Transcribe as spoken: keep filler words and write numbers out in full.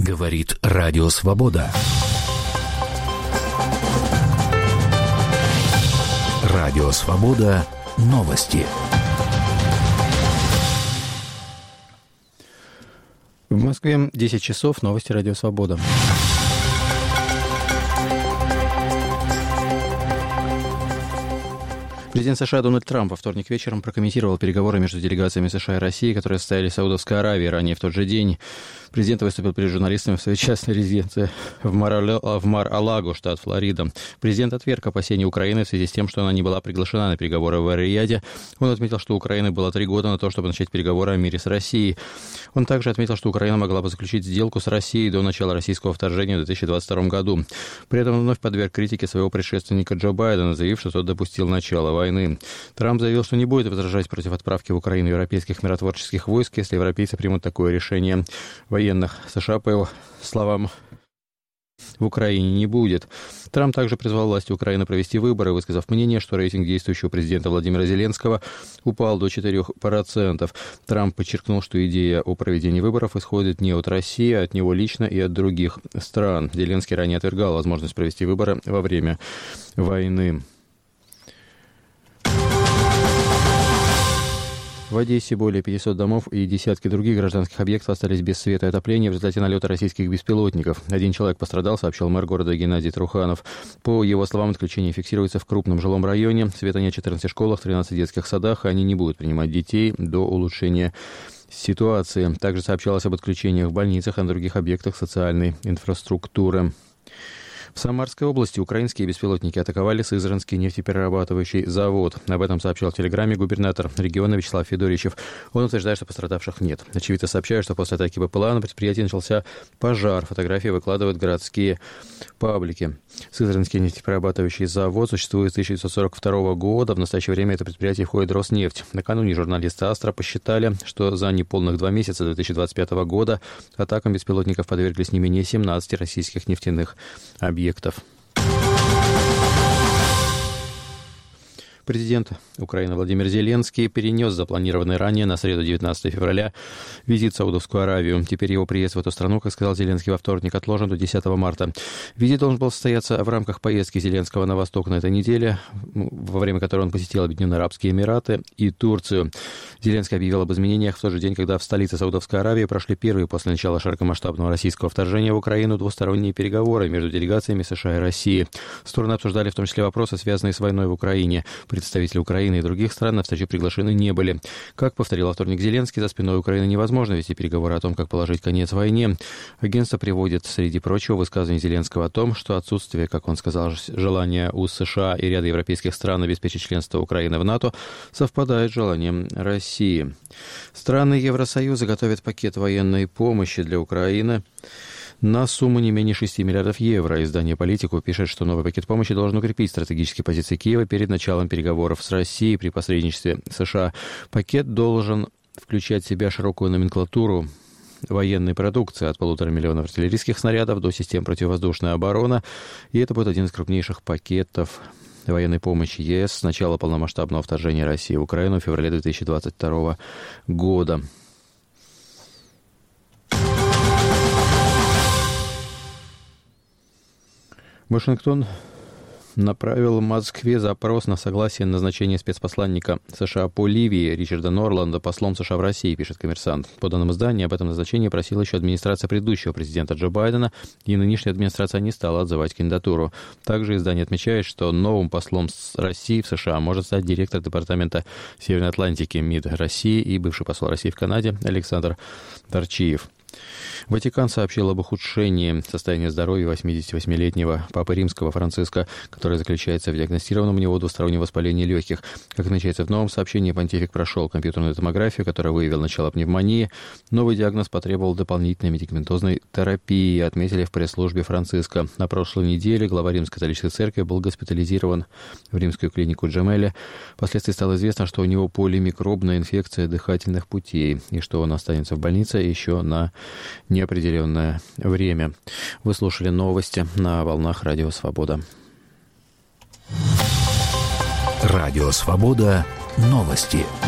Говорит Радио Свобода. Радио Свобода. Новости. В Москве десять часов. Новости Радио Свобода. Президент США Дональд Трамп во вторник вечером прокомментировал переговоры между делегациями США и России, которые состоялись в Саудовской Аравии. Ранее в тот же день президент выступил перед журналистами в своей частной резиденции в Мар-а-Лаго, штат Флорида. Президент отверг опасения Украины в связи с тем, что она не была приглашена на переговоры в Эр-Рияде. Он отметил, что у Украины было три года на то, чтобы начать переговоры о мире с Россией. Он также отметил, что Украина могла бы заключить сделку с Россией до начала российского вторжения в две тысячи двадцать втором году. При этом он вновь подверг критике своего предшественника Джо Байдена, заявив, что тот допустил начало войны. войны. Трамп заявил, что не будет возражать против отправки в Украину европейских миротворческих войск, если европейцы примут такое решение. Военных США, по его словам, в Украине не будет. Трамп также призвал власти Украины провести выборы, высказав мнение, что рейтинг действующего президента Владимира Зеленского упал до четырех процентов. Трамп подчеркнул, что идея о проведении выборов исходит не от России, а от него лично и от других стран. Зеленский ранее отвергал возможность провести выборы во время войны. В Одессе более пятисот домов и десятки других гражданских объектов остались без света и отопления в результате налета российских беспилотников. Один человек пострадал, сообщил мэр города Геннадий Труханов. По его словам, отключение фиксируется в крупном жилом районе. Света нет в четырнадцати школах, тринадцати детских садах. Они не будут принимать детей до улучшения ситуации. Также сообщалось об отключениях в больницах и на других объектах социальной инфраструктуры. В Самарской области украинские беспилотники атаковали Сызранский нефтеперерабатывающий завод. Об этом сообщил в Телеграме губернатор региона Вячеслав Федоричев. Он утверждает, что пострадавших нет. Очевидцы сообщают, что после атаки БПЛА на предприятии начался пожар. Фотографии выкладывают городские паблики. Сызранский нефтеперерабатывающий завод существует с тысяча девятьсот сорок второго года. В настоящее время это предприятие входит в Роснефть. Накануне журналисты Астра посчитали, что за неполных два месяца две тысячи двадцать пятого года атакам беспилотников подверглись не менее семнадцати российских нефтяных объектов. Президент Украины Владимир Зеленский перенес запланированный ранее на среду девятнадцатого февраля визит в Саудовскую Аравию. Теперь его приезд в эту страну, как сказал Зеленский во вторник, отложен до десятого марта. Визит должен был состояться в рамках поездки Зеленского на восток на этой неделе, во время которой он посетил Объединенные Арабские Эмираты и Турцию. Зеленский объявил об изменениях в тот же день, когда в столице Саудовской Аравии прошли первые после начала широкомасштабного российского вторжения в Украину двусторонние переговоры между делегациями США и России. Стороны обсуждали в том числе вопросы, связанные с войной в Украине. Представители Украины и других стран на встречу приглашены не были. Как повторил во вторник Зеленский, за спиной Украины невозможно вести переговоры о том, как положить конец войне. Агентство приводит, среди прочего, высказывание Зеленского о том, что отсутствие, как он сказал, желания у США и ряда европейских стран обеспечить членство Украины в НАТО совпадает с желанием России. Страны Евросоюза готовят пакет военной помощи для Украины на сумму не менее шести миллиардов евро. Издание «Политику» пишет, что новый пакет помощи должен укрепить стратегические позиции Киева перед началом переговоров с Россией при посредничестве США. Пакет должен включать в себя широкую номенклатуру военной продукции от полутора миллионов артиллерийских снарядов до систем противовоздушной обороны. И это будет один из крупнейших пакетов военной помощи ЕС с начала полномасштабного вторжения России в Украину в феврале две тысячи двадцать второго года. Вашингтон направил Москве запрос на согласие на назначение спецпосланника США по Ливии Ричарда Норланда послом США в России, пишет «Коммерсант». В поданном издании об этом назначении просила еще администрация предыдущего президента Джо Байдена, и нынешняя администрация не стала отзывать кандидатуру. Также издание отмечает, что новым послом России в США может стать директор департамента Северной Атлантики МИД России и бывший посол России в Канаде Александр Торчиев. Ватикан сообщил об ухудшении состояния здоровья восьмидесятивосьмилетнего папы римского Франциска, которое заключается в диагностированном у него двустороннем воспалении легких. Как отмечается в новом сообщении, понтифик прошел компьютерную томографию, которая выявила начало пневмонии. Новый диагноз потребовал дополнительной медикаментозной терапии, отметили в пресс-службе Франциска. На прошлой неделе глава Римской католической церкви был госпитализирован в римскую клинику Джемелли. Впоследствии стало известно, что у него полимикробная инфекция дыхательных путей и что он останется в больнице еще на неопределенное время. Вы слушали новости на волнах Радио Свобода. Радио Свобода. Новости.